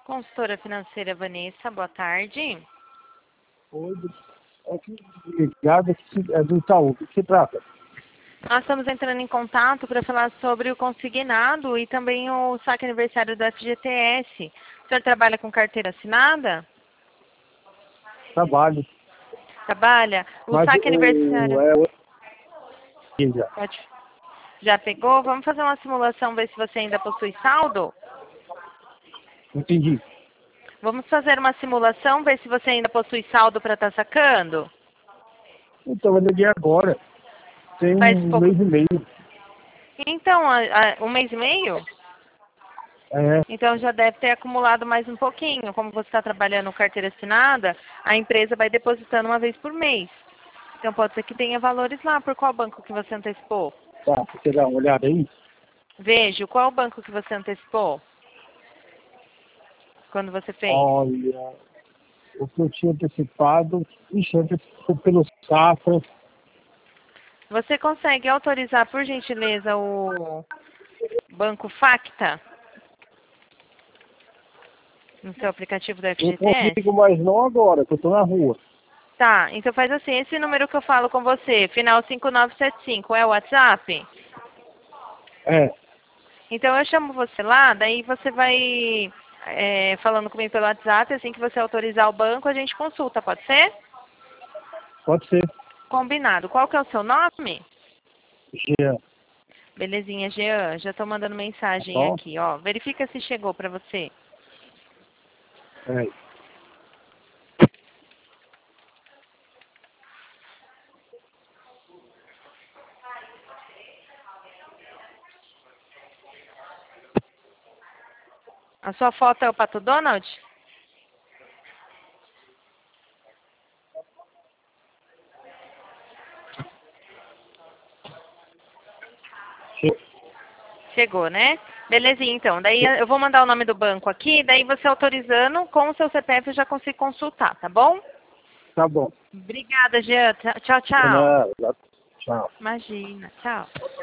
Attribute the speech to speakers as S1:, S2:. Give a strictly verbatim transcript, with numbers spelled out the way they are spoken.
S1: Consultora financeira Vanessa, boa tarde.
S2: Oi, aqui ligado que é do Itaú. O que se trata?
S1: Nós estamos entrando em contato para falar sobre o consignado e também o saque aniversário do F G T S. O senhor trabalha com carteira assinada?
S2: Trabalho.
S1: Trabalha? O
S2: Mas
S1: saque
S2: o,
S1: aniversário...
S2: é, o- já.
S1: Pode... Já pegou? Vamos fazer uma simulação, ver se você ainda possui saldo?
S2: Entendi.
S1: Vamos fazer uma simulação, ver se você ainda possui saldo para estar sacando?
S2: Então, eu liguei agora. Tem
S1: Faz
S2: um
S1: pouco...
S2: mês e meio.
S1: Então, a- a- um mês e meio?
S2: É,
S1: Então já deve ter acumulado mais um pouquinho. Como você está trabalhando carteira assinada, a empresa vai depositando uma vez por mês. Então pode ser que tenha valores lá. Por qual banco que você antecipou?
S2: tá. Você dá uma olhada aí?
S1: Vejo. Qual banco que você antecipou? Quando você fez?
S2: Olha, o que eu tinha antecipado, ixi, antecipou pelo Safra.
S1: Você consegue autorizar, por gentileza, o banco Facta no seu aplicativo do
S2: Eu
S1: F G T S?
S2: consigo, mas não agora, que eu tô na rua.
S1: Tá, então faz assim, esse número que eu falo com você, final cinco nove sete cinco, é o WhatsApp?
S2: É,
S1: Então eu chamo você lá, daí você vai é, falando comigo pelo WhatsApp, assim que você autorizar o banco, a gente consulta, pode ser?
S2: pode ser.
S1: Combinado. Qual que é o seu nome?
S2: Jean.
S1: Belezinha, Jean, já estou mandando
S2: Tá
S1: mensagem
S2: bom?
S1: aqui, ó. Verifica se chegou para você.
S2: É.
S1: A sua foto é o Pato Donald?
S2: Che-
S1: Chegou, né? Belezinha, então. Daí eu vou mandar o nome do banco aqui, daí você autorizando, com o seu C P F eu já consigo consultar, tá bom?
S2: Tá bom.
S1: Obrigada, Jean. Tchau, tchau.
S2: Não, tchau.
S1: Imagina. Tchau.